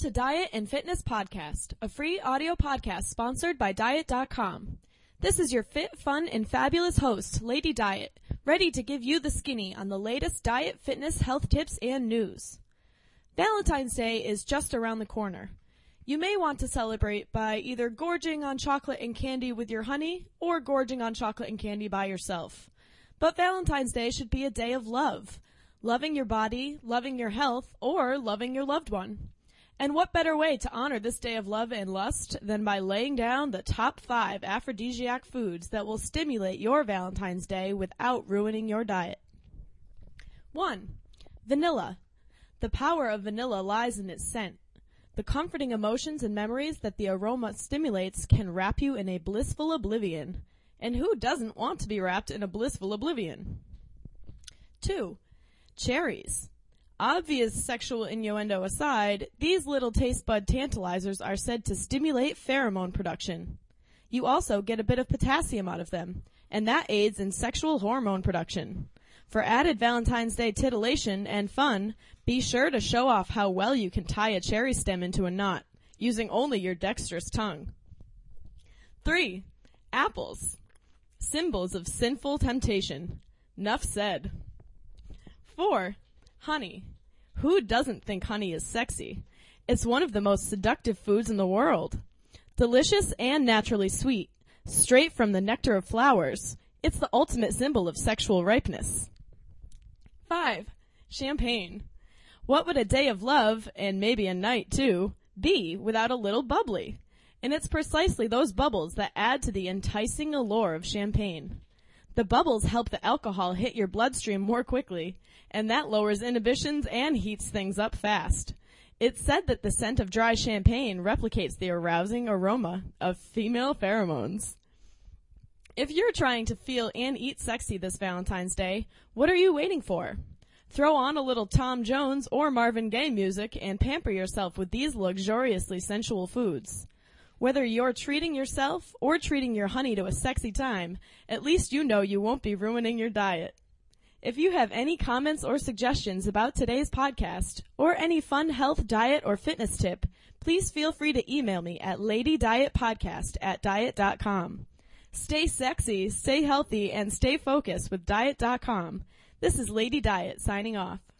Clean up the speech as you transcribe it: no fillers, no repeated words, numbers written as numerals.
to Diet and Fitness Podcast, a free audio podcast sponsored by Diet.com. This is your fit, fun, and fabulous host, Lady Diet, ready to give you the skinny on the latest diet, fitness, health tips, and news. Valentine's Day is just around the corner. You may want to celebrate by either gorging on chocolate and candy with your honey or gorging on chocolate and candy by yourself. But Valentine's Day should be a day of love. Loving your body, loving your health, or loving your loved one. And what better way to honor this day of love and lust than by laying down the top 5 aphrodisiac foods that will stimulate your Valentine's Day without ruining your diet. 1. Vanilla. The power of vanilla lies in its scent. The comforting emotions and memories that the aroma stimulates can wrap you in a blissful oblivion. And who doesn't want to be wrapped in a blissful oblivion? 2. Cherries. Obvious sexual innuendo aside, these little taste bud tantalizers are said to stimulate pheromone production. You also get a bit of potassium out of them, and that aids in sexual hormone production. For added Valentine's Day titillation and fun, be sure to show off how well you can tie a cherry stem into a knot, using only your dexterous tongue. 3. Apples. Symbols of sinful temptation. Nuff said. 4. Honey. Who doesn't think honey is sexy? It's one of the most seductive foods in the world. Delicious and naturally sweet, straight from the nectar of flowers, it's the ultimate symbol of sexual ripeness. 5. Champagne. What would a day of love, and maybe a night too, be without a little bubbly? And it's precisely those bubbles that add to the enticing allure of champagne. The bubbles help the alcohol hit your bloodstream more quickly, and that lowers inhibitions and heats things up fast. It's said that the scent of dry champagne replicates the arousing aroma of female pheromones. If you're trying to feel and eat sexy this Valentine's Day, what are you waiting for? Throw on a little Tom Jones or Marvin Gaye music and pamper yourself with these luxuriously sensual foods. Whether you're treating yourself or treating your honey to a sexy time, at least you know you won't be ruining your diet. If you have any comments or suggestions about today's podcast, or any fun health, diet, or fitness tip, please feel free to email me at ladydietpodcast@diet.com. Stay sexy, stay healthy, and stay focused with Diet.com. This is Lady Diet signing off.